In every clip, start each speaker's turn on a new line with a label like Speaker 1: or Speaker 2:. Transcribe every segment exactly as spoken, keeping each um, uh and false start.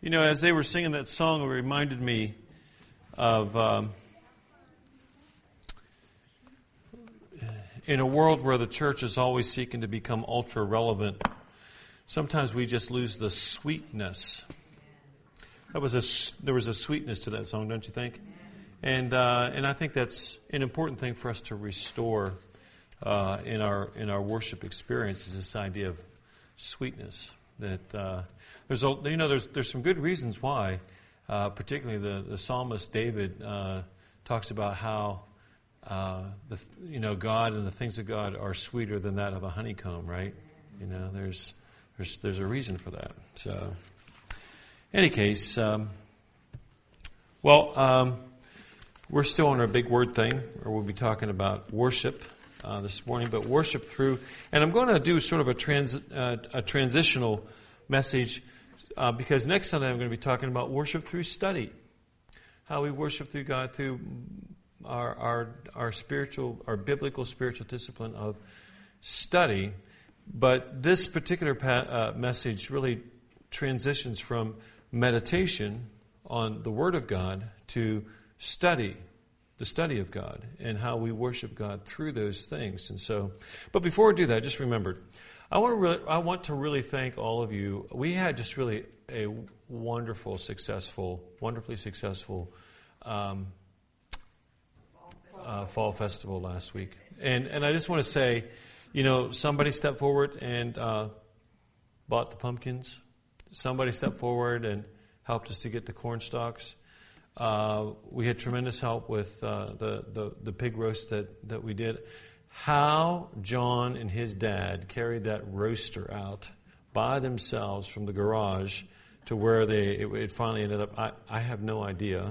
Speaker 1: You know, as they were singing that song, it reminded me of um, in a world where the church is always seeking to become ultra relevant, sometimes we just lose the sweetness. That was a there was a sweetness to that song, don't you think? And uh, and I think that's an important thing for us to restore uh, in our in our worship experience, is this idea of sweetness. That uh, there's a, you know there's there's some good reasons why, uh, particularly the the psalmist David uh, talks about how uh, the you know God and the things of God are sweeter than that of a honeycomb, right? You know there's there's there's a reason for that. So, in any case, um, well, um, we're still on our big word thing, or we'll be talking about worship. Uh, this morning, but worship through, and I'm going to do sort of a trans uh, a transitional message uh, because next Sunday I'm going to be talking about worship through study, how we worship through God through our our our spiritual, our biblical spiritual discipline of study. But this particular pa- uh, message really transitions from meditation on the Word of God to study. The study of God and how we worship God through those things. And so, but before we do that, just remember, I want to really, I want to really thank all of you. We had just really a wonderful, successful, wonderfully successful um, uh, fall festival last week. And and I just want to say, you know, somebody stepped forward and uh, bought the pumpkins. Somebody stepped forward and helped us to get the corn stalks. Uh, we had tremendous help with uh, the, the, the pig roast that, that we did. How John and his dad carried that roaster out by themselves from the garage to where they it, it finally ended up, I, I have no idea.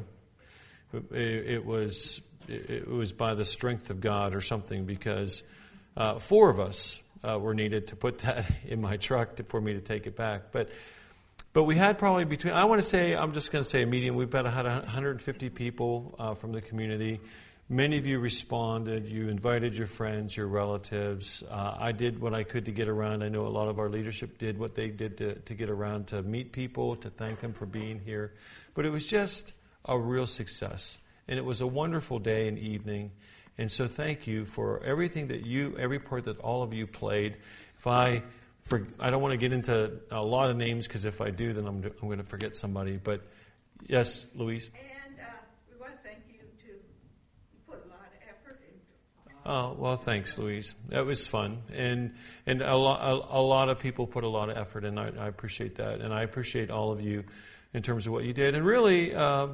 Speaker 1: It, it was it, it was by the strength of God or something, because uh, four of us uh, were needed to put that in my truck to, for me to take it back. But But we had probably between, I want to say, I'm just going to say a medium, we've about had one hundred fifty people uh, from the community. Many of you responded. You invited your friends, your relatives. Uh, I did what I could to get around. I know a lot of our leadership did what they did to, to get around, to meet people, to thank them for being here. But it was just a real success. And it was a wonderful day and evening. And so thank you for everything that you, every part that all of you played. If I... For, I don't want to get into a lot of names, because if I do, then I'm, I'm going to forget somebody. But yes, Louise?
Speaker 2: And uh, we want to thank you too. You put a lot of effort into it.
Speaker 1: Oh, well, thanks, Louise. That was fun. And and a, lo- a, a lot of people put a lot of effort in. I, I appreciate that. And I appreciate all of you in terms of what you did. And really, uh,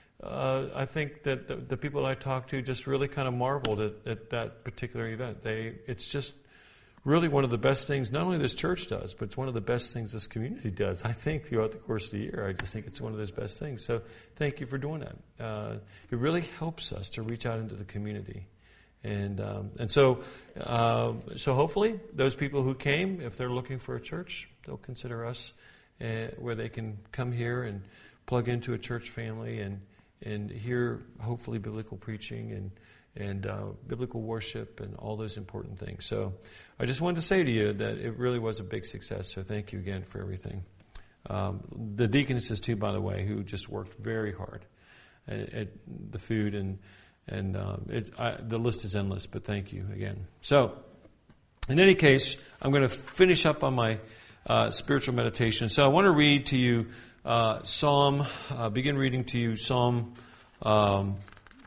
Speaker 1: uh, I think that the, the people I talked to just really kind of marveled at, at that particular event. They, it's just really one of the best things, not only this church does, but it's one of the best things this community does, I think, throughout the course of the year. I just think it's one of those best things. So thank you for doing that. Uh, it really helps us to reach out into the community. And um, and so uh, so hopefully those people who came, if they're looking for a church, they'll consider us uh, where they can come here and plug into a church family and, and hear, hopefully, biblical preaching and and uh, biblical worship and all those important things. So I just wanted to say to you that it really was a big success, so thank you again for everything. Um, the deaconesses, too, by the way, who just worked very hard at, at the food, and and um, it, I, the list is endless, but thank you again. So in any case, I'm going to finish up on my uh, spiritual meditation. So I want to read to you uh, Psalm, uh, begin reading to you Psalm um,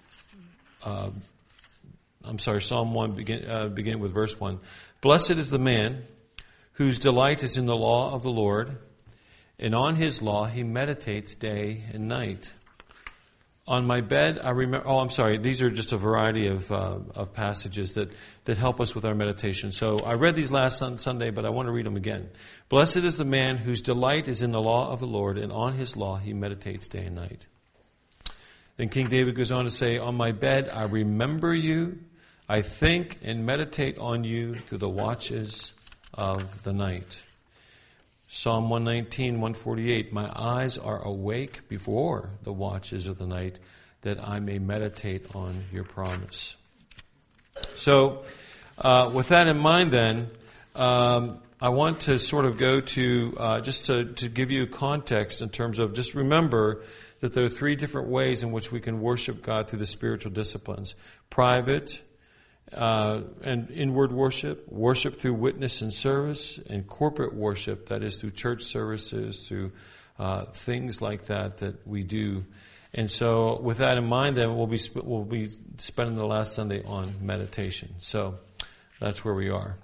Speaker 1: uh, I'm sorry, Psalm one, begin, uh, beginning with verse one. Blessed is the man whose delight is in the law of the Lord, and on his law he meditates day and night. On my bed, I remember, oh, I'm sorry, these are just a variety of uh, of passages that, that help us with our meditation. So I read these last sun, Sunday, but I want to read them again. Blessed is the man whose delight is in the law of the Lord, and on his law he meditates day and night. Then King David goes on to say, on my bed I remember you. I think and meditate on you through the watches of the night. Psalm one nineteen, one forty-eight, my eyes are awake before the watches of the night, that I may meditate on your promise. So, uh, with that in mind then, um, I want to sort of go to, uh, just to, to give you context in terms of, just remember that there are three different ways in which we can worship God through the spiritual disciplines. Private uh, and inward worship, worship through witness and service, and corporate worship, that is through church services, through uh, things like that that we do. And so with that in mind, then we'll be, we'll be spending the last Sunday on meditation. So that's where we are.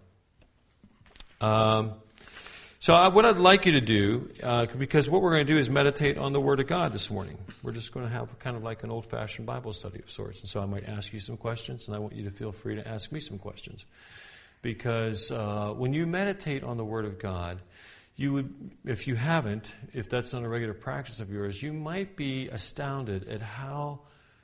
Speaker 1: Um, so I, what I'd like you to do, uh, because what we're going to do is meditate on the Word of God this morning. We're just going to have kind of like an old-fashioned Bible study of sorts. And so I might ask you some questions, and I want you to feel free to ask me some questions. Because uh, when you meditate on the Word of God, you would, if you haven't, if that's not a regular practice of yours, you might be astounded at how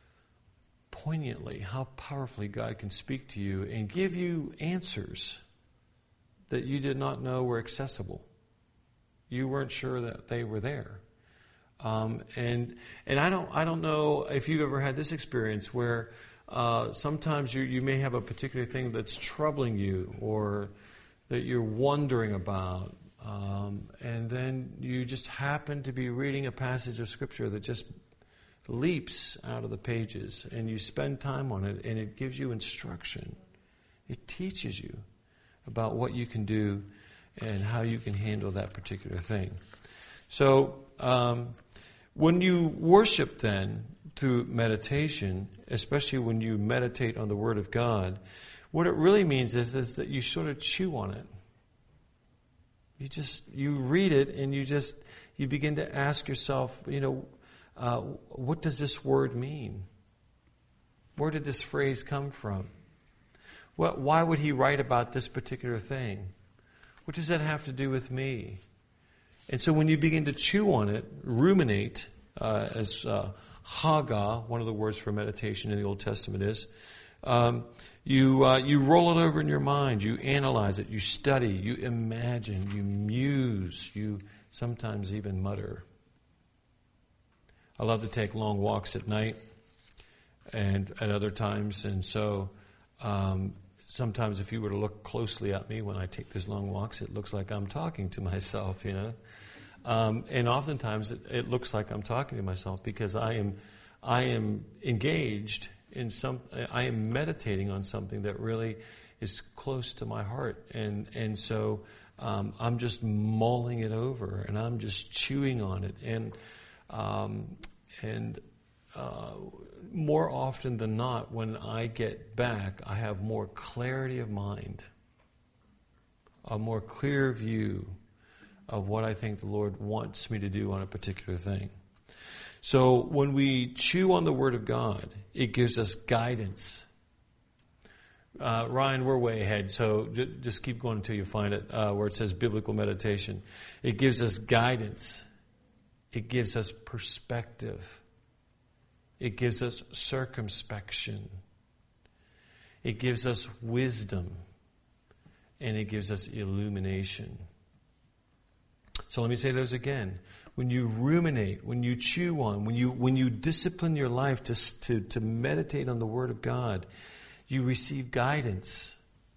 Speaker 1: poignantly, how powerfully God can speak to you and give you answers that you did not know were accessible. You weren't sure that they were there. Um, and and I don't I don't know if you've ever had this experience where uh, sometimes you, you may have a particular thing that's troubling you or that you're wondering about. Um, and then you just happen to be reading a passage of Scripture that just leaps out of the pages, and you spend time on it, and it gives you instruction. It teaches you about what you can do and how you can handle that particular thing. So um, when you worship then through meditation, especially when you meditate on the Word of God, what it really means is, is that you sort of chew on it. You just, you read it and you just, you begin to ask yourself, you know, uh, what does this word mean? Where did this phrase come from? What, why would he write about this particular thing? What does that have to do with me? And so when you begin to chew on it, ruminate, uh, as uh, Haggah, one of the words for meditation in the Old Testament is, um, you uh, you roll it over in your mind, you analyze it, you study, you imagine, you muse, you sometimes even mutter. I love to take long walks at night and at other times, and so um, sometimes if you were to look closely at me when I take these long walks, it looks like I'm talking to myself, you know. Um, and oftentimes it, it looks like I'm talking to myself because I am I am engaged in some, I am meditating on something that really is close to my heart, and and so um, I'm just mulling it over, and I'm just chewing on it, and um, and uh, more often than not, when I get back, I have more clarity of mind, a more clear view of what I think the Lord wants me to do on a particular thing. So when we chew on the Word of God, it gives us guidance. Uh, Ryan, we're way ahead, so j- just keep going until you find it, uh, where it says biblical meditation. It gives us guidance. It gives us perspective. It gives us circumspection. It gives us wisdom. And it gives us illumination. So let me say those again. When you ruminate, when you chew on, when you when you discipline your life to, to, to meditate on the Word of God, you receive guidance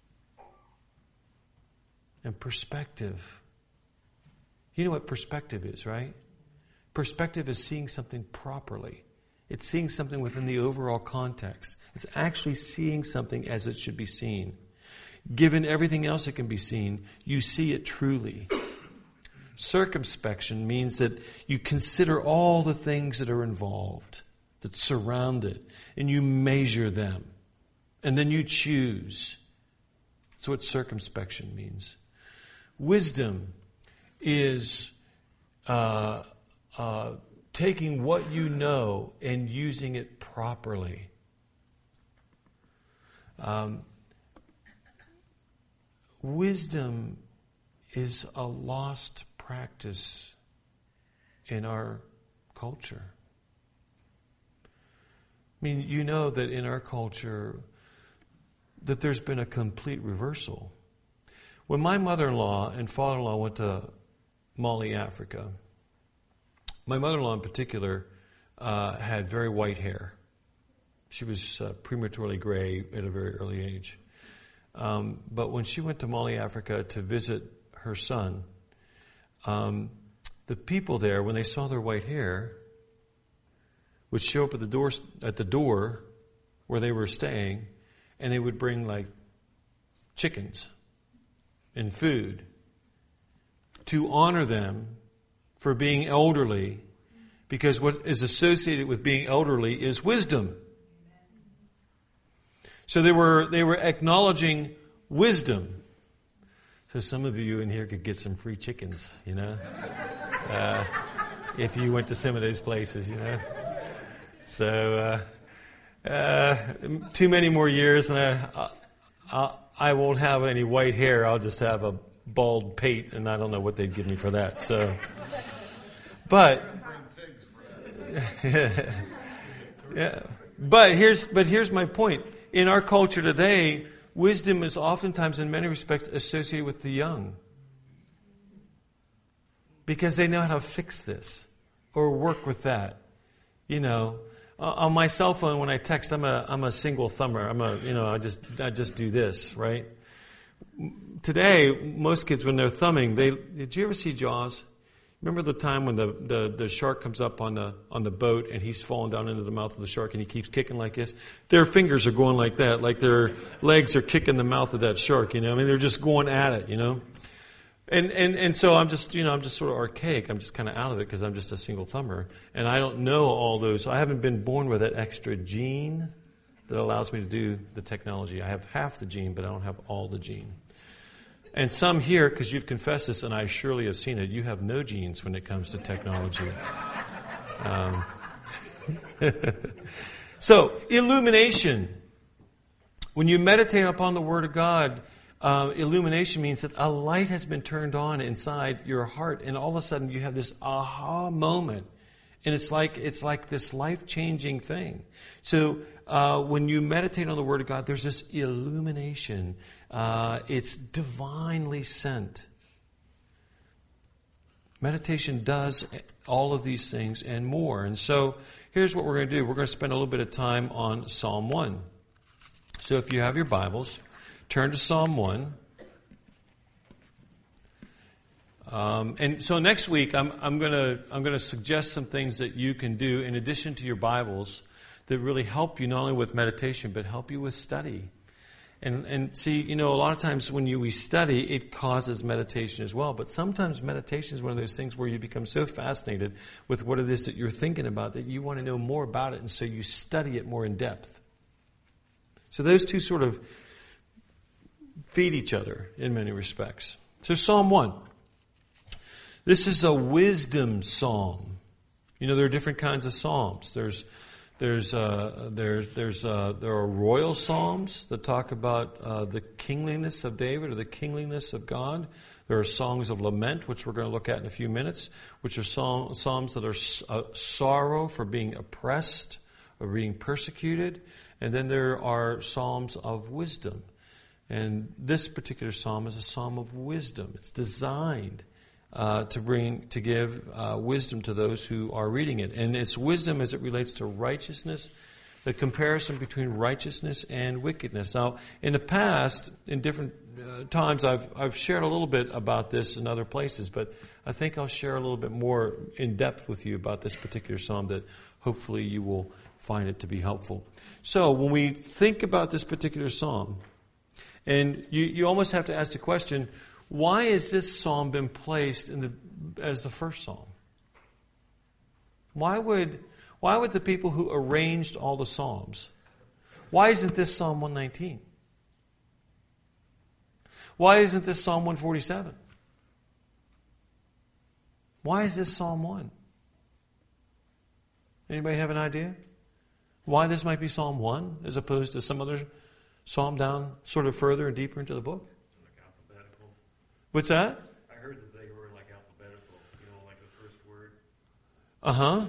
Speaker 1: and perspective. You know what perspective is, right? Perspective is seeing something properly. It's seeing something within the overall context. It's actually seeing something as it should be seen. Given everything else that can be seen, you see it truly. Circumspection means that you consider all the things that are involved, that surround it, and you measure them. And then you choose. That's what circumspection means. Wisdom is uh, uh, taking what you know and using it properly. Um, wisdom is a lost practice in our culture. I mean, you know that in our culture that there's been a complete reversal. When my mother-in-law and father-in-law went to Mali, Africa, my mother-in-law in particular uh, had very white hair. She was uh, prematurely gray at a very early age. Um, but when she went to Mali, Africa to visit her son, um, the people there, when they saw their white hair, would show up at the door at the door where they were staying, and they would bring like chickens and food to honor them for being elderly, because what is associated with being elderly is wisdom. So they were they were acknowledging wisdom. So some of you in here could get some free chickens, you know, uh, if you went to some of those places, you know. So uh, uh, too many more years, and I, I, I won't have any white hair. I'll just have a bald pate, and I don't know what they'd give me for that. So, but yeah, but here's but here's my point. In our culture today, wisdom is oftentimes, in many respects, associated with the young, because they know how to fix this or work with that. You know, uh, on my cell phone when I text, I'm a I'm a single thumber. I'm a you know I just I just do this, right. Today, most kids, when they're thumbing, they did you ever see Jaws? Remember the time when the, the, the shark comes up on the on the boat and he's falling down into the mouth of the shark and he keeps kicking like this? Their fingers are going like that, like their legs are kicking the mouth of that shark, you know? I mean, they're just going at it, you know? And and and so I'm just, you know, I'm just sort of archaic. I'm just kind of out of it because I'm just a single thumber. And I don't know all those. I haven't been born with that extra gene that allows me to do the technology. I have half the gene, but I don't have all the gene. And some here, because you've confessed this, and I surely have seen it, you have no genes when it comes to technology. Um, so, illumination. When you meditate upon the Word of God, uh, illumination means that a light has been turned on inside your heart, and all of a sudden you have this aha moment. And it's like it's like this life-changing thing. So uh, when you meditate on the Word of God, there's this illumination. Uh, it's divinely sent. Meditation does all of these things and more. And so here's what we're going to do. We're going to spend a little bit of time on Psalm one. So if you have your Bibles, turn to Psalm one. Um, and so next week, I'm, I'm going to I'm going to suggest some things that you can do in addition to your Bibles that really help you not only with meditation but help you with study. And and see, you know, a lot of times when you we study, it causes meditation as well. But sometimes meditation is one of those things where you become so fascinated with what it is that you're thinking about that you want to know more about it, and so you study it more in depth. So those two sort of feed each other in many respects. So Psalm one. This is a wisdom psalm. You know, there are different kinds of psalms. There's There's uh, there's there's uh, there are royal psalms that talk about uh, the kingliness of David or the kingliness of God. There are songs of lament, which we're going to look at in a few minutes, which are psalm, psalms that are uh, sorrow for being oppressed or being persecuted, and then there are psalms of wisdom. And this particular psalm is a psalm of wisdom. It's designed Uh, to bring, to give uh, wisdom to those who are reading it. And it's wisdom as it relates to righteousness, the comparison between righteousness and wickedness. Now, in the past, in different uh, times, I've I've shared a little bit about this in other places, but I think I'll share a little bit more in depth with you about this particular psalm that hopefully you will find it to be helpful. So, when we think about this particular psalm, and you, you almost have to ask the question, why has this psalm been placed in the as the first psalm? Why would why would the people who arranged all the psalms, why isn't this Psalm one nineteen? Why isn't this Psalm one forty-seven? Why is this Psalm one? Anybody have an idea? Why this might be Psalm one as opposed to some other psalm down sort of further and deeper into the book? What's that?
Speaker 3: I heard that they were like alphabetical, you know, like the first word.
Speaker 1: Uh-huh.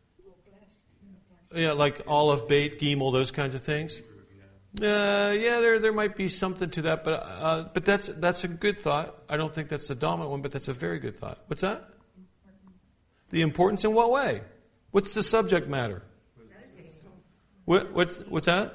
Speaker 1: Yeah, like Aleph, Beit, Gimel, those kinds of things. Uh, yeah, there there might be something to that, but uh, but that's that's a good thought. I don't think that's the dominant one, but that's a very good thought. What's that? The importance in what way? What's the subject matter? What what's what's that?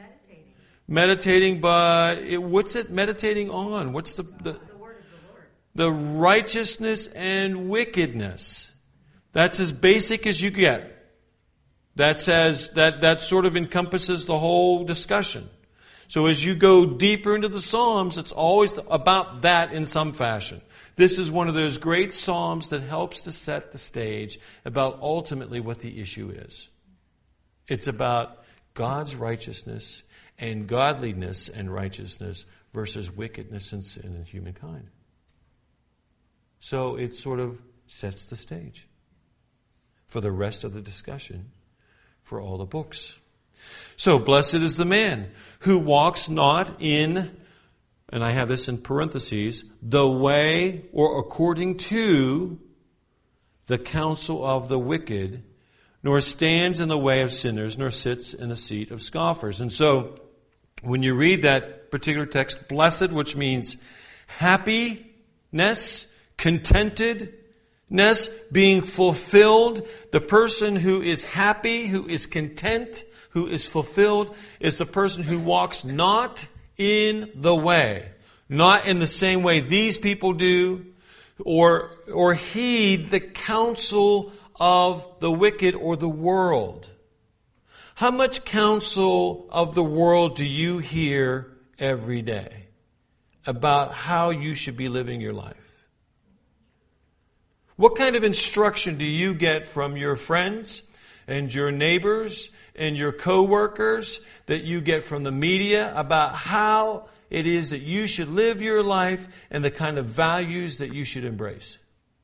Speaker 1: Meditating, but it, what's it meditating on? What's the, the
Speaker 2: The word of the Lord.
Speaker 1: the righteousness and wickedness. That's as basic as you get. That's as that that sort of encompasses the whole discussion. So as you go deeper into the Psalms, it's always about that in some fashion. This is one of those great Psalms that helps to set the stage about ultimately what the issue is. It's about God's righteousness and godliness and righteousness versus wickedness and sin in humankind. So it sort of sets the stage for the rest of the discussion for all the books. So, blessed is the man who walks not in, and I have this in parentheses, the way or according to the counsel of the wicked, nor stands in the way of sinners, nor sits in the seat of scoffers. And so, when you read that particular text, blessed, which means happiness, contentedness, being fulfilled, the person who is happy, who is content, who is fulfilled, is the person who walks not in the way, not in the same way these people do, or, or heed the counsel of the wicked or the world. How much counsel of the world do you hear every day about how you should be living your life? What kind of instruction do you get from your friends and your neighbors and your co-workers, that you get from the media about how it is that you should live your life and the kind of values that you should embrace?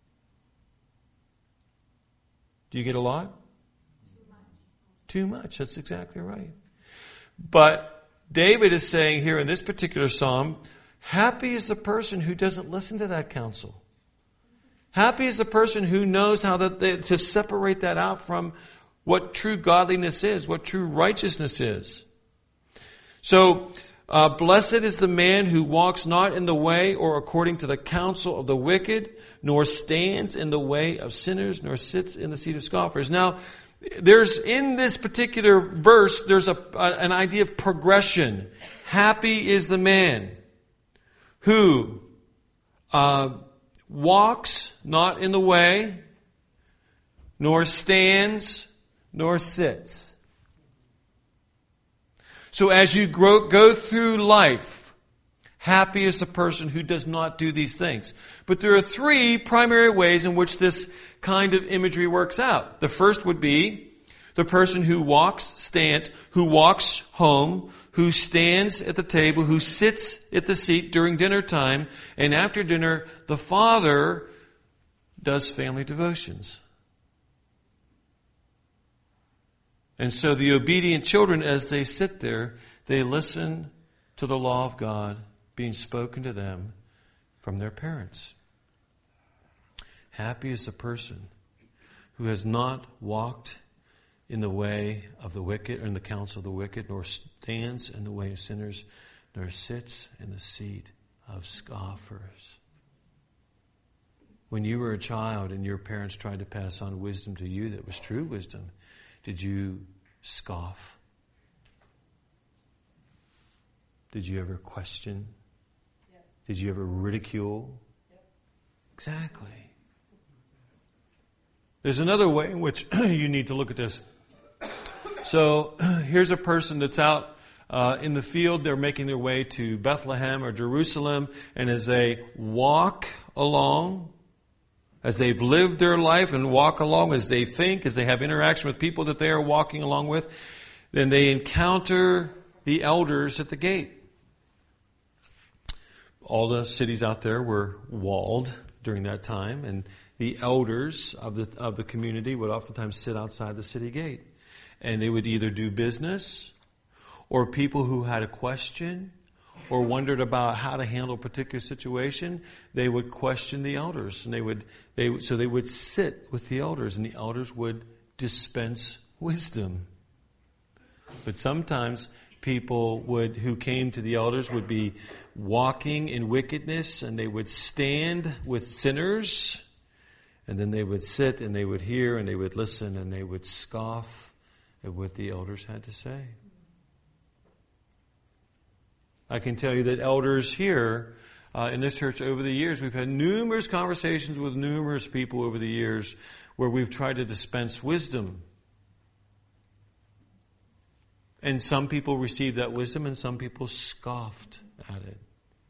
Speaker 1: Do you get a lot?
Speaker 2: Too much.
Speaker 1: Too much. That's exactly right. But David is saying here in this particular psalm, happy is the person who doesn't listen to that counsel. Happy is the person who knows how to, to separate that out from what true godliness is, what true righteousness is. So, uh, blessed is the man who walks not in the way or according to the counsel of the wicked, nor stands in the way of sinners, nor sits in the seat of scoffers. Now, there's in this particular verse, there's a, a an idea of progression. Happy is the man who uh, walks not in the way, nor stands, nor sits. So as you grow, go through life, happy is the person who does not do these things. But there are three primary ways in which this kind of imagery works out. The first would be the person who walks, stands, who walks home, who stands at the table, who sits at the seat during dinner time, and after dinner, the father does family devotions. And so the obedient children, as they sit there, they listen to the law of God being spoken to them from their parents. Happy is the person who has not walked in the way of the wicked, or in the counsel of the wicked, nor stands in the way of sinners, nor sits in the seat of scoffers. When you were a child and your parents tried to pass on wisdom to you that was true wisdom, did you scoff? Did you ever question? Yep. Did you ever ridicule? Yep. Exactly. There's another way in which you need to look at this. So here's a person that's out uh, in the field. They're making their way to Bethlehem or Jerusalem, and as they walk along, as they've lived their life and walk along, as they think, as they have interaction with people that they are walking along with, then they encounter the elders at the gate. All the cities out there were walled during that time, and the elders of the of the community would oftentimes sit outside the city gate. And they would either do business, or people who had a question or wondered about how to handle a particular situation, they would question the elders, and they would they so they would sit with the elders, and the elders would dispense wisdom. But sometimes people would who came to the elders would be walking in wickedness, and they would stand with sinners, and then they would sit and they would hear and they would listen and they would scoff at what the elders had to say. I can tell you that elders here Uh, in this church over the years, we've had numerous conversations with numerous people over the years where we've tried to dispense wisdom. And some people received that wisdom and some people scoffed at it.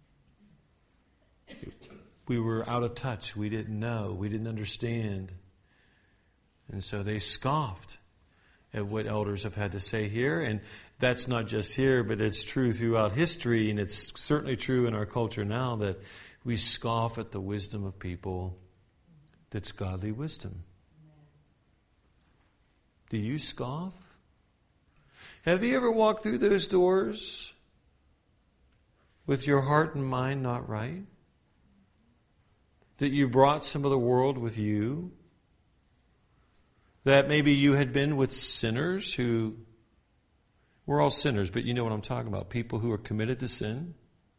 Speaker 1: We were out of touch. We didn't know. We didn't understand. And so they scoffed at what elders have had to say here. And that's not just here, but it's true throughout history. And it's certainly true in our culture now that we scoff at the wisdom of people that's godly wisdom. Do you scoff? Have you ever walked through those doors with your heart and mind not right? That you brought some of the world with you? That maybe you had been with sinners who, we're all sinners, but you know what I'm talking about. People who are committed to sin.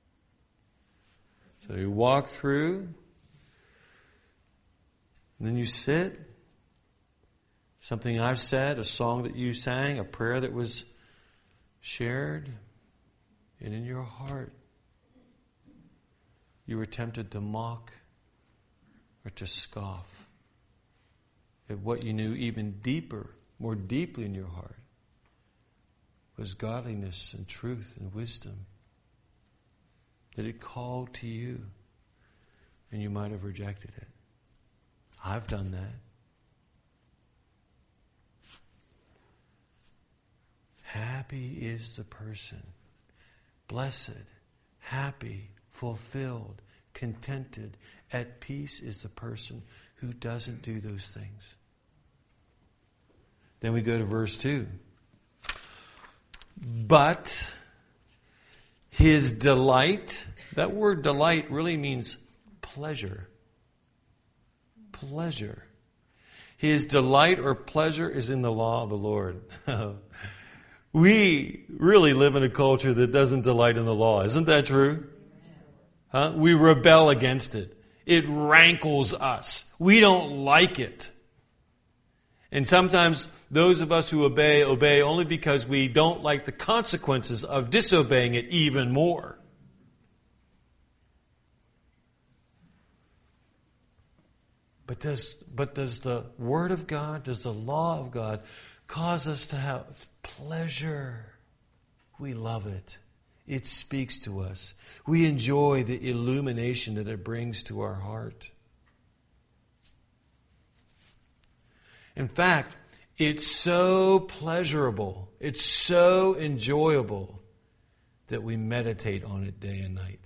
Speaker 1: So you walk through, and then you sit. Something I've said, a song that you sang, a prayer that was shared, and in your heart, you were tempted to mock or to scoff at what you knew even deeper, more deeply in your heart, was godliness and truth and wisdom. That it called to you, and you might have rejected it. I've done that. Happy is the person, blessed, happy, fulfilled, contented, at peace is the person who doesn't do those things. Then we go to verse two. But his delight, that word delight really means pleasure. Pleasure. His delight or pleasure is in the law of the Lord. We really live in a culture that doesn't delight in the law. Isn't that true? Huh? We rebel against it. It rankles us. We don't like it. And sometimes those of us who obey, obey only because we don't like the consequences of disobeying it even more. But does, but does the Word of God, does the law of God cause us to have pleasure? We love it. It speaks to us. We enjoy the illumination that it brings to our heart. In fact, it's so pleasurable, it's so enjoyable that we meditate on it day and night.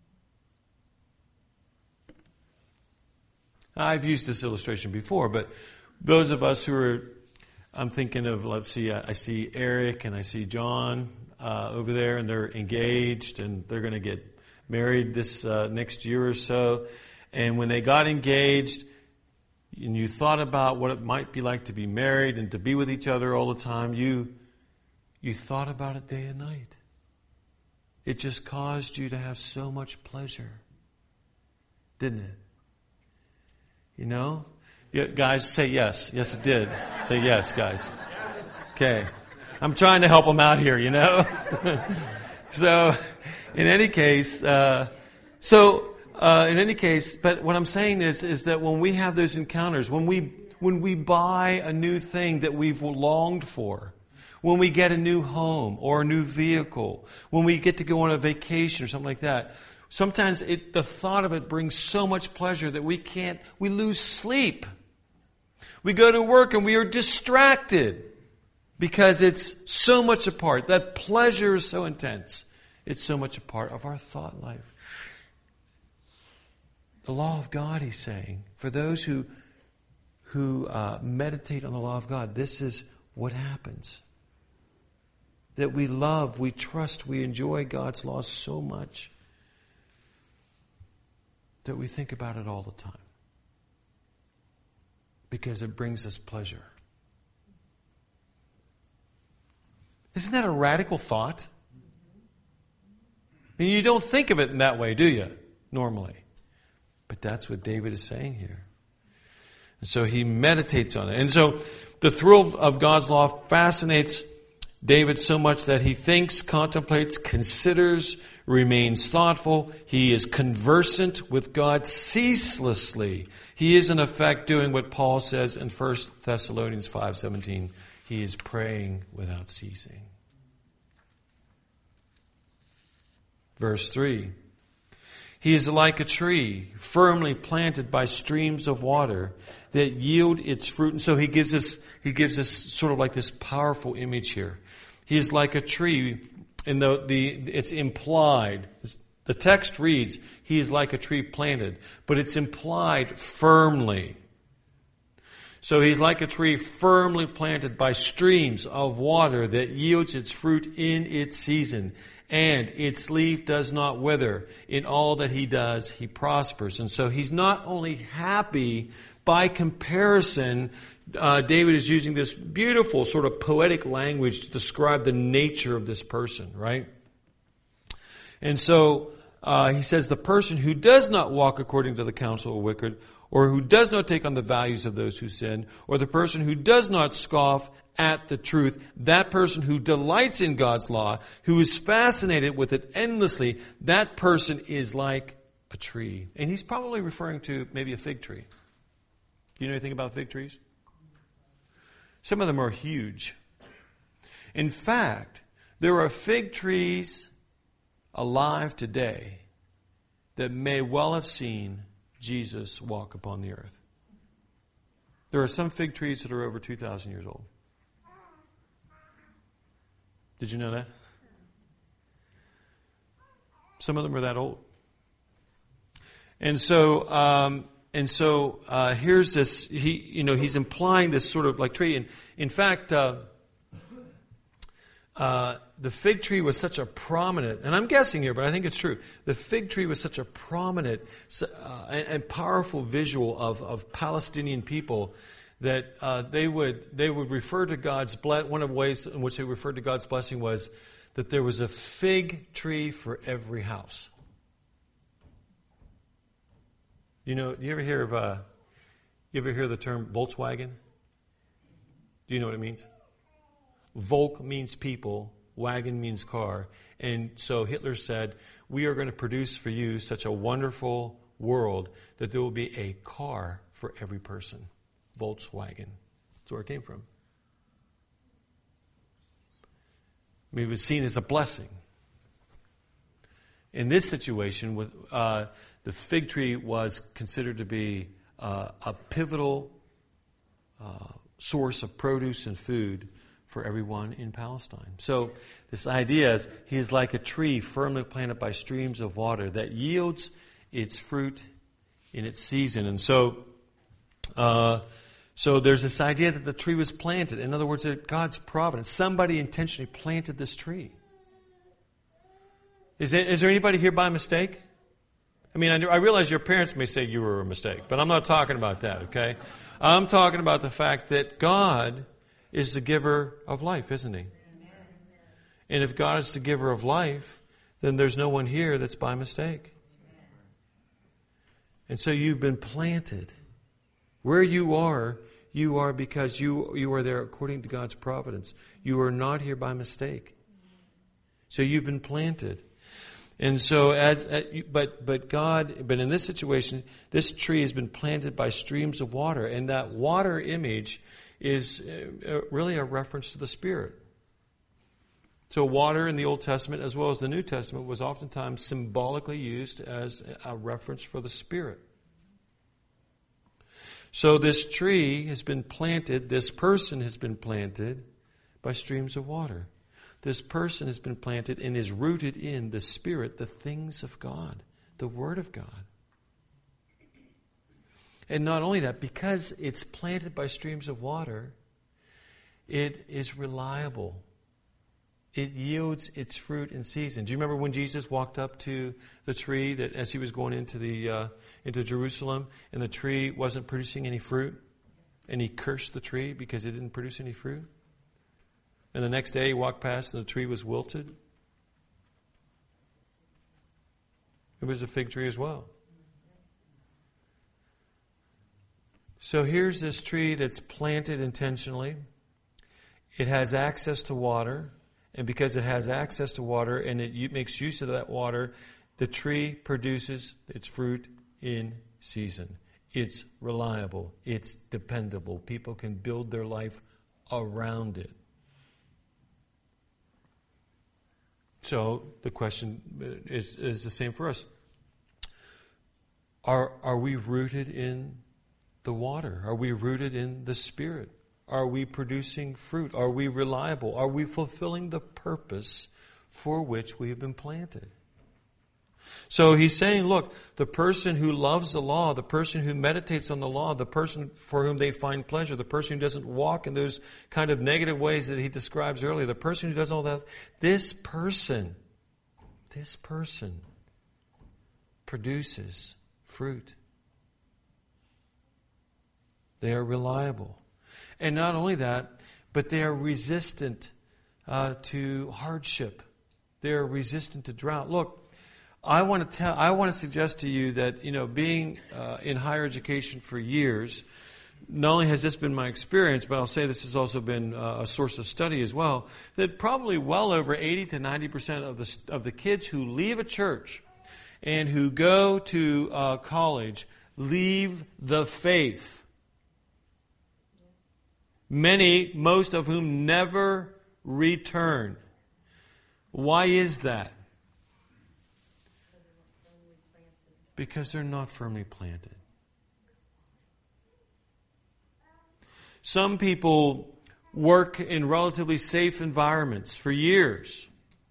Speaker 1: I've used this illustration before, but those of us who are, I'm thinking of, let's see, I see Eric and I see John uh, over there, and they're engaged and they're going to get married this uh, next year or so. And when they got engaged, and you thought about what it might be like to be married and to be with each other all the time, you you thought about it day and night. It just caused you to have so much pleasure, didn't it? You know? Yeah, guys, say yes. Yes, it did. Say yes, guys. Okay. I'm trying to help them out here, you know? So, in any case, uh, so... Uh, in any case, but what I'm saying is, is that when we have those encounters, when we when we buy a new thing that we've longed for, when we get a new home or a new vehicle, when we get to go on a vacation or something like that, sometimes it, the thought of it brings so much pleasure that we can't, we lose sleep. We go to work and we are distracted because it's so much a part. That pleasure is so intense. It's so much a part of our thought life. The law of God, he's saying, for those who who uh, meditate on the law of God, this is what happens. That we love, we trust, we enjoy God's laws so much that we think about it all the time. Because it brings us pleasure. Isn't that a radical thought? I mean, you don't think of it in that way, do you? Normally. But that's what David is saying here. And so he meditates on it. And so the thrill of God's law fascinates David so much that he thinks, contemplates, considers, remains thoughtful. He is conversant with God ceaselessly. He is in effect doing what Paul says in First Thessalonians five seventeen. He is praying without ceasing. Verse three. He is like a tree firmly planted by streams of water that yield its fruit. And so he gives us, he gives us sort of like this powerful image here. He is like a tree, and the, the, it's implied. The text reads, he is like a tree planted, but it's implied firmly. So he's like a tree firmly planted by streams of water that yields its fruit in its season. And its leaf does not wither. In all that he does, he prospers. And so he's not only happy, by comparison, uh, David is using this beautiful sort of poetic language to describe the nature of this person, right? And so uh, he says, the person who does not walk according to the counsel of wicked, or who does not take on the values of those who sin, or the person who does not scoff at the truth, that person who delights in God's law, who is fascinated with it endlessly, that person is like a tree. And he's probably referring to maybe a fig tree. Do you know anything about fig trees? Some of them are huge. In fact, there are fig trees alive today that may well have seen Jesus walk upon the earth. There are some fig trees that are over two thousand years old. Did you know that? Some of them are that old. And so, um, and so uh, here's this. He, you know, he's implying this sort of like tree. And in fact, uh, uh, the fig tree was such a prominent, and I'm guessing here, but I think it's true. The fig tree was such a prominent uh, and, and powerful visual of of Palestinian people that uh, they would they would refer to God's blessing. One of the ways in which they referred to God's blessing was that there was a fig tree for every house. You know, you ever hear of uh, you ever hear the term Volkswagen? Do you know what it means? Volk means people, wagon means car, and so Hitler said, "We are going to produce for you such a wonderful world that there will be a car for every person." Volkswagen. That's where it came from. I mean, it was seen as a blessing. In this situation, with uh, the fig tree was considered to be uh, a pivotal uh, source of produce and food for everyone in Palestine. So this idea is he is like a tree firmly planted by streams of water that yields its fruit in its season. And so uh, so there's this idea that the tree was planted. In other words, that God's providence. Somebody intentionally planted this tree. Is, it, is there anybody here by mistake? I mean, I, I realize your parents may say you were a mistake, but I'm not talking about that, okay? I'm talking about the fact that God is the giver of life, isn't He? And if God is the giver of life, then there's no one here that's by mistake. And so you've been planted. Where you are, you are because you you are there according to God's providence. You are not here by mistake. So you've been planted. And so, as, as, but but God, but in this situation, this tree has been planted by streams of water, and that water image is really a reference to the Spirit. So water in the Old Testament as well as the New Testament was oftentimes symbolically used as a reference for the Spirit. So this tree has been planted, this person has been planted by streams of water. This person has been planted and is rooted in the Spirit, the things of God, the Word of God. And not only that, because it's planted by streams of water, it is reliable. It yields its fruit in season. Do you remember when Jesus walked up to the tree that as he was going into the uh, into Jerusalem, and the tree wasn't producing any fruit, and he cursed the tree because it didn't produce any fruit? And the next day he walked past and the tree was wilted. It was a fig tree as well. So here's this tree that's planted intentionally. It has access to water, and because it has access to water and it u- makes use of that water, the tree produces its fruit in season. It's reliable. It's dependable. People can build their life around it. So the question is, is the same for us. Are, are we rooted in the water? Are we rooted in the Spirit? Are we producing fruit? Are we reliable? Are we fulfilling the purpose for which we have been planted? So he's saying, look, the person who loves the law, the person who meditates on the law, the person for whom they find pleasure, the person who doesn't walk in those kind of negative ways that he describes earlier, the person who does all that, this person, this person produces fruit. They are reliable. And not only that, but they are resistant uh, to hardship. They are resistant to drought. Look, I want to tell. I want to suggest to you that, you know, being uh, in higher education for years, not only has this been my experience, but I'll say this has also been uh, a source of study as well. That probably well over eighty to ninety percent of the of the kids who leave a church and who go to uh, college leave the faith. Many, most of whom never return. Why is that? Because they're not firmly planted. Some people work in relatively safe environments for years.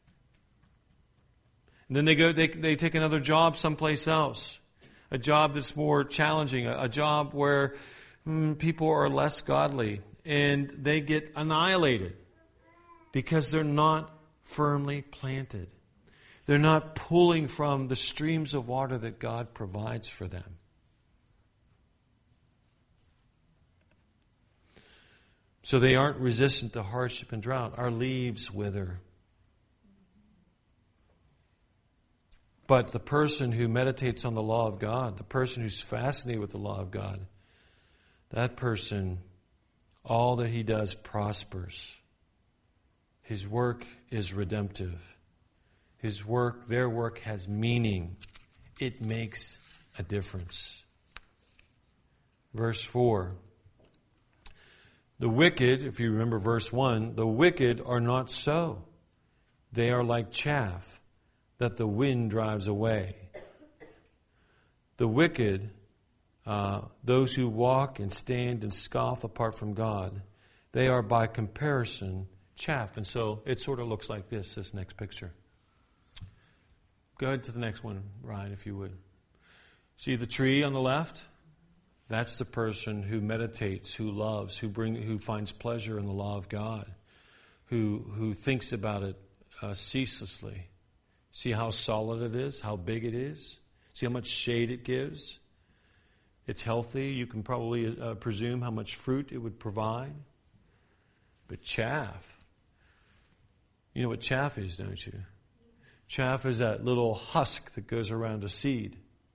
Speaker 1: And then they go, they, they take another job someplace else. A job that's more challenging, a, a job where mm, people are less godly. And they get annihilated because they're not firmly planted. They're not pulling from the streams of water that God provides for them. So they aren't resistant to hardship and drought. Our leaves wither. But the person who meditates on the law of God, the person who's fascinated with the law of God, that person, all that he does prospers. His work is redemptive. His work, their work has meaning. It makes a difference. Verse four. The wicked, if you remember verse one, the wicked are not so. They are like chaff that the wind drives away. The wicked, uh, those who walk and stand and scoff apart from God, they are by comparison chaff. And so it sort of looks like this, this next picture. Go ahead to the next one, Ryan, if you would. See the tree on the left? That's the person who meditates, who loves, who bring, who finds pleasure in the law of God, who who thinks about it uh, ceaselessly. See how solid it is, how big it is. See how much shade it gives. It's healthy. You can probably uh, presume how much fruit it would provide. But chaff, you know what chaff is, don't you? Chaff is that little husk that goes around a seed.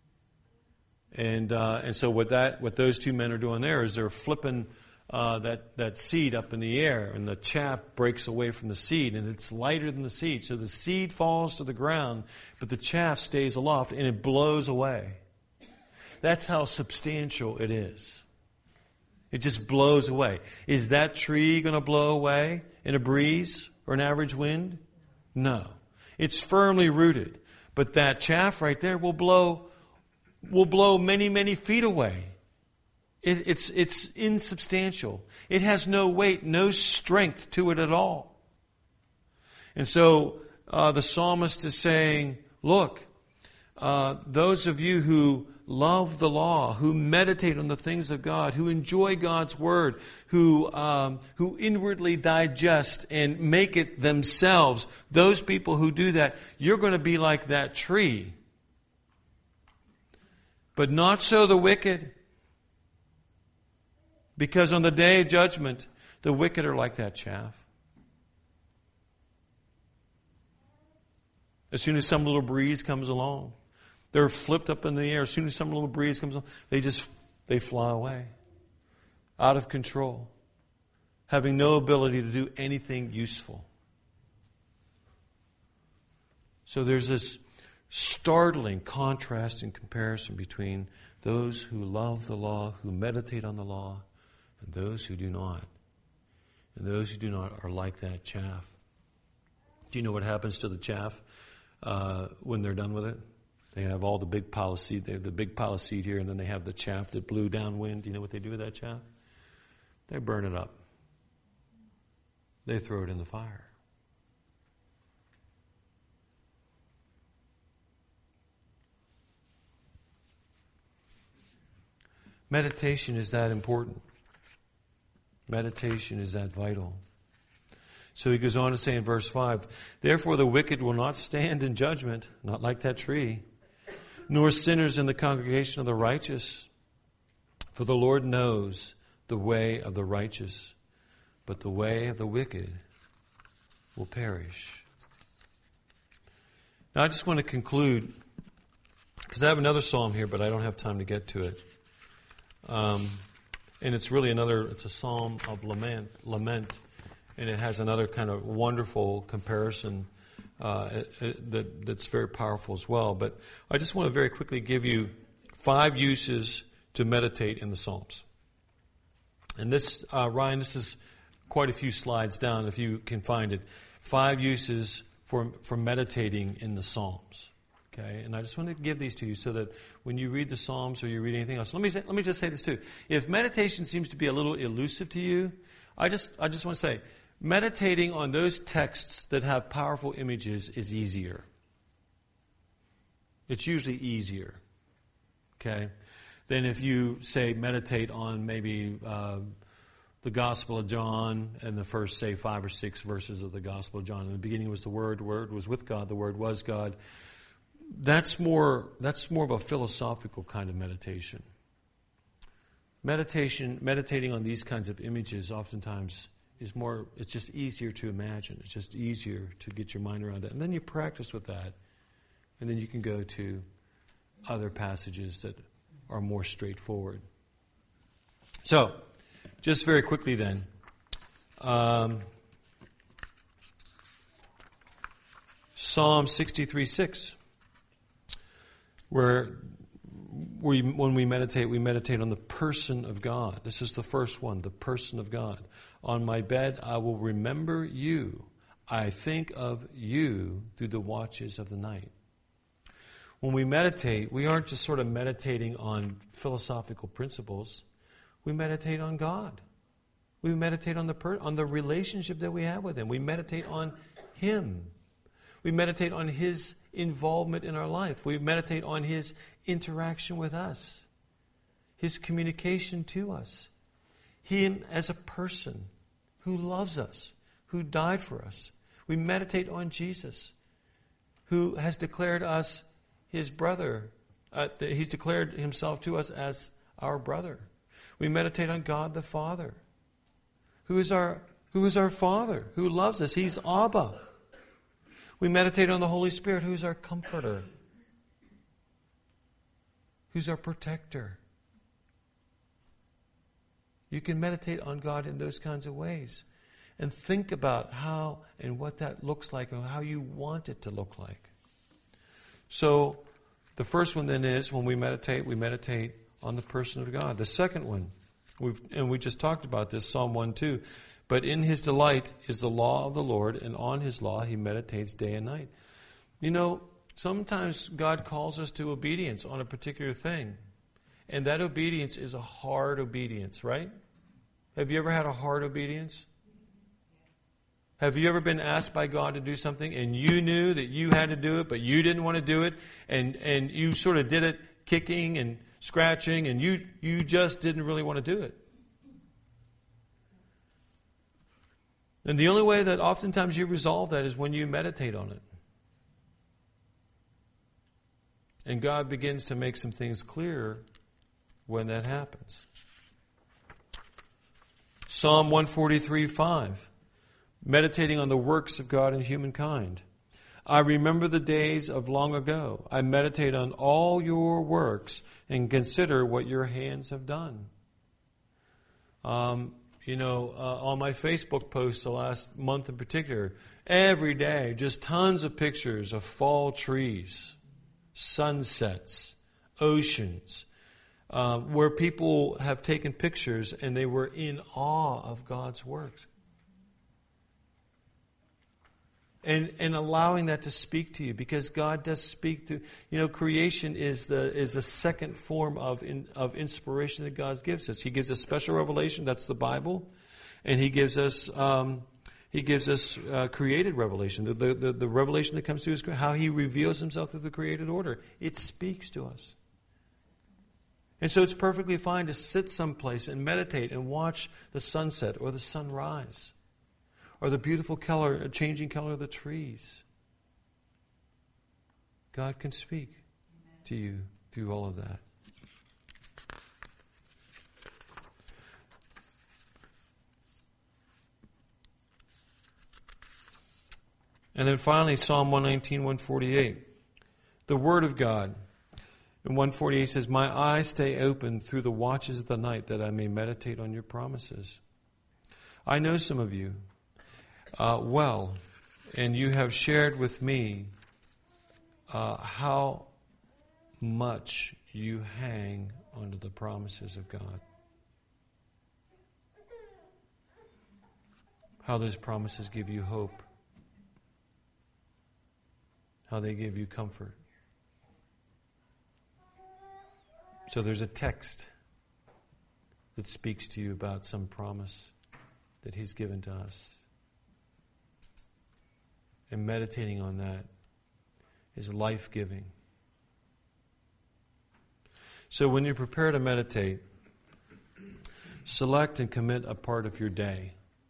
Speaker 1: And uh, and so what that what those two men are doing there is they're flipping uh, that that seed up in the air, and the chaff breaks away from the seed, and it's lighter than the seed. So the seed falls to the ground, but the chaff stays aloft, and it blows away. That's how substantial it is. It just blows away. Is that tree going to blow away in a breeze or an average wind? No. It's firmly rooted. But that chaff right there will blow will blow many, many feet away. It, it's, it's insubstantial. It has no weight, no strength to it at all. And so uh, the psalmist is saying, look, uh, those of you who love the law, who meditate on the things of God, who enjoy God's word, who um, who inwardly digest and make it themselves, those people who do that, you're going to be like that tree. But not so the wicked. Because on the day of judgment, the wicked are like that chaff. As soon as some little breeze comes along, they're flipped up in the air. As soon as some little breeze comes along, they just, they fly away. Out of control. having no ability to do anything useful. So there's this startling contrast and comparison between those who love the law, who meditate on the law, and those who do not. And those who do not are like that chaff. Do you know what happens to the chaff uh, when they're done with it? They have all the big pile of seed. They have the big pile of seed here, and then they have the chaff that blew downwind. Do you know what they do with that chaff? They burn it up. They throw it in the fire. Meditation is that important. Meditation is that vital. So he goes on to say in verse five, therefore the wicked will not stand in judgment, not like that tree, nor sinners in the congregation of the righteous. For the Lord knows the way of the righteous, but the way of the wicked will perish. Now I just want to conclude, because I have another psalm here, but I don't have time to get to it. Um, and it's really another, it's a psalm of lament, lament, and it has another kind of wonderful comparison uh, it, it, that, that's very powerful as well. But I just want to very quickly give you five uses to meditate in the Psalms. And this, uh, Ryan, this is quite a few slides down, if you can find it. Five uses for for meditating in the Psalms. Okay, and I just want to give these to you so that when you read the Psalms or you read anything else, let me say, let me just say this too. If meditation seems to be a little elusive to you, I just I just want to say, meditating on those texts that have powerful images is easier. It's usually easier, okay, than if you say meditate on maybe uh, the Gospel of John and the first, say, five or six verses of the Gospel of John. In the beginning was the Word, the Word was with God, the Word was God. That's more that's more of a philosophical kind of meditation. Meditation, meditating on these kinds of images oftentimes is more, it's just easier to imagine. It's just easier to get your mind around it. And then you practice with that. And then you can go to other passages that are more straightforward. So, just very quickly then. Um, Psalm sixty-three six. Where we, when we meditate, we meditate on the person of God. This is the first one, the person of God. On my bed, I will remember you. I think of you through the watches of the night. When we meditate, we aren't just sort of meditating on philosophical principles. We meditate on God. We meditate on the per- on the relationship that we have with Him. We meditate on Him. We meditate on His involvement in our life. We meditate on His interaction with us, His communication to us, Him as a person who loves us, who died for us. We meditate on Jesus, who has declared us His brother. Uh, he's declared Himself to us as our brother. We meditate on God the Father, who is our who is our Father, who loves us. He's Abba. We meditate on the Holy Spirit, who's our comforter, who's our protector. You can meditate on God in those kinds of ways and think about how and what that looks like and how you want it to look like. So the first one then is when we meditate, we meditate on the person of God. The second one, we've and we just talked about this, Psalm one two. But in his delight is the law of the Lord, and on his law he meditates day and night. You know, sometimes God calls us to obedience on a particular thing. And that obedience is a hard obedience, right? Have you ever had a hard obedience? Have you ever been asked by God to do something and you knew that you had to do it, but you didn't want to do it, and, and you sort of did it kicking and scratching, and you, you just didn't really want to do it? And the only way that oftentimes you resolve that is when you meditate on it. And God begins to make some things clear when that happens. Psalm one forty-three five. Meditating on the works of God and humankind. I remember the days of long ago. I meditate on all your works and consider what your hands have done. Um... You know, uh, on my Facebook posts the last month in particular, every day, just tons of pictures of fall trees, sunsets, oceans, uh, where people have taken pictures and they were in awe of God's works. And and allowing that to speak to you, because God does speak to, you know, creation is the is the second form of in, of inspiration that God gives us. He gives us special revelation, that's the Bible, and He gives us um, He gives us uh, created revelation, the, the the revelation that comes through His, how He reveals Himself through the created order. It speaks to us, and so it's perfectly fine to sit someplace and meditate and watch the sunset or the sunrise, or the beautiful color, changing color of the trees. God can speak Amen. To you through all of that. And then finally, Psalm one nineteen, one forty-eight. The Word of God. In one forty-eight says, my eyes stay open through the watches of the night that I may meditate on your promises. I know some of you Uh, well, and you have shared with me uh, how much you hang onto the promises of God. How those promises give you hope. How they give you comfort. So there's a text that speaks to you about some promise that He's given to us. And meditating on that is life-giving. So when you prepare to meditate, select and commit a part of your day.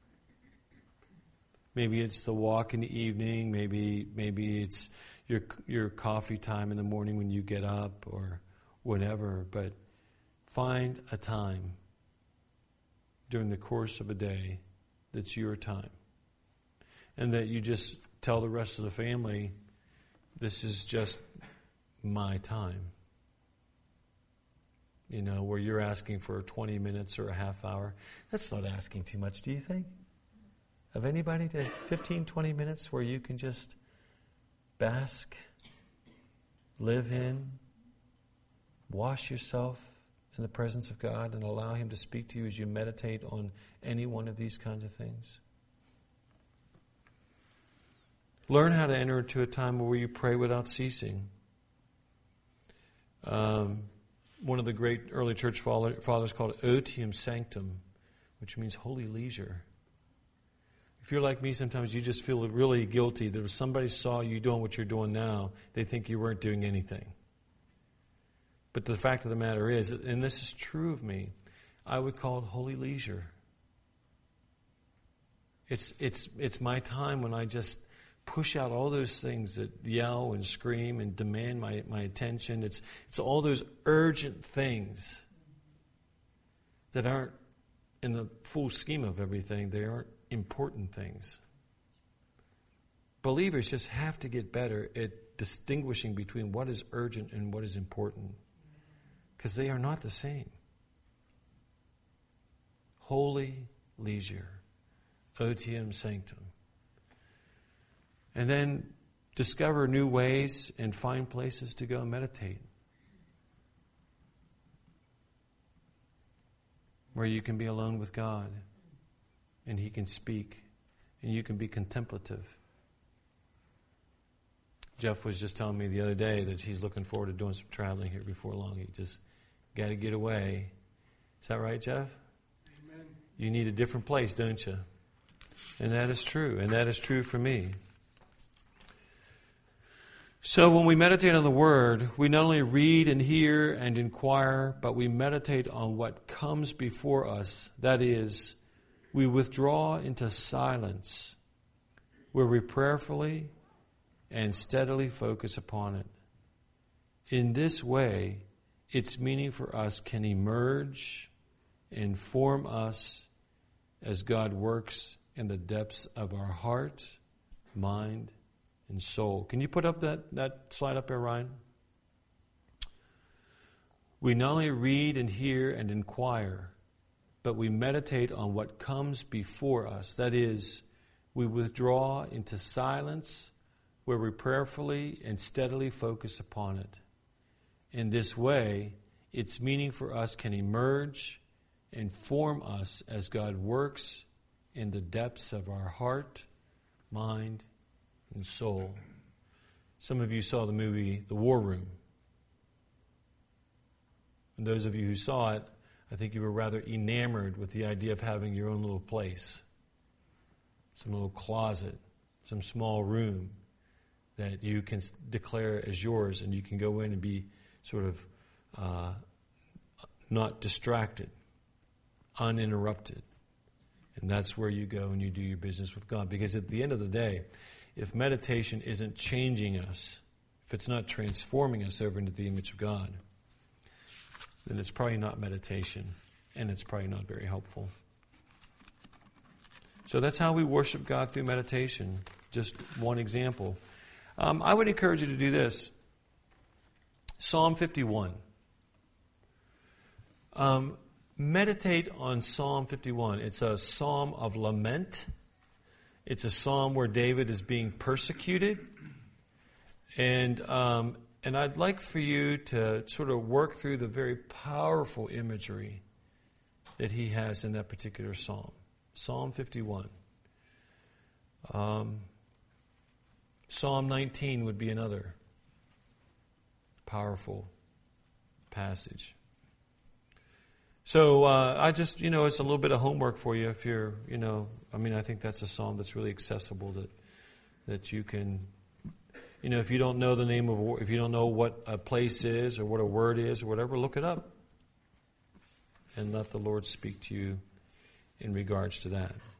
Speaker 1: Maybe it's the walk in the evening, maybe maybe it's your your coffee time in the morning when you get up, or whatever, but find a time during the course of a day that's your time. And that you just tell the rest of the family, this is just my time. You know, where you're asking for twenty minutes or a half hour. That's not asking too much, do you think? Of anybody to fifteen, twenty minutes where you can just bask, live in, wash yourself in the presence of God and allow Him to speak to you as you meditate on any one of these kinds of things. Learn how to enter into a time where you pray without ceasing. Um, one of the great early church fathers called it otium sanctum, which means holy leisure. If you're like me, sometimes you just feel really guilty that if somebody saw you doing what you're doing now, they think you weren't doing anything. But the fact of the matter is, and this is true of me, I would call it holy leisure. It's it's it's my time when I just push out all those things that yell and scream and demand my, my attention. It's it's all those urgent things that aren't, in the full scheme of everything, they aren't important things. Believers just have to get better at distinguishing between what is urgent and what is important, because they are not the same. Holy leisure, otium sanctum. And then discover new ways and find places to go and meditate, where you can be alone with God and He can speak and you can be contemplative. Jeff was just telling me the other day that he's looking forward to doing some traveling here before long. He just got to get away. Is that right, Jeff? Amen. You need a different place, don't you? And that is true. And that is true for me. So when we meditate on the Word, we not only read and hear and inquire, but we meditate on what comes before us. That is, we withdraw into silence, where we prayerfully and steadily focus upon it. In this way, its meaning for us can emerge and form us as God works in the depths of our heart, mind, and soul. Can you put up that, that slide up there, Ryan? We not only read and hear and inquire, but we meditate on what comes before us. That is, we withdraw into silence where we prayerfully and steadily focus upon it. In this way, its meaning for us can emerge and form us as God works in the depths of our heart, mind, and soul. Some of you saw the movie The War Room. And those of you who saw it, I think you were rather enamored with the idea of having your own little place, some little closet, some small room that you can declare as yours, and you can go in and be sort of uh, not distracted, uninterrupted. And that's where you go and you do your business with God. Because at the end of the day, if meditation isn't changing us, if it's not transforming us over into the image of God, then it's probably not meditation, and it's probably not very helpful. So that's how we worship God, through meditation. Just one example. Um, I would encourage you to do this. Psalm fifty-one. Um, meditate on Psalm fifty-one. It's a psalm of lament. It's a psalm where David is being persecuted. And um, and I'd like for you to sort of work through the very powerful imagery that he has in that particular psalm. Psalm fifty-one. Um, Psalm nineteen would be another powerful passage. So uh, I just, you know, it's a little bit of homework for you if you're, you know, I mean, I think that's a psalm that's really accessible, that that you can, you know, if you don't know the name of, a, if you don't know what a place is or what a word is or whatever, look it up and let the Lord speak to you in regards to that.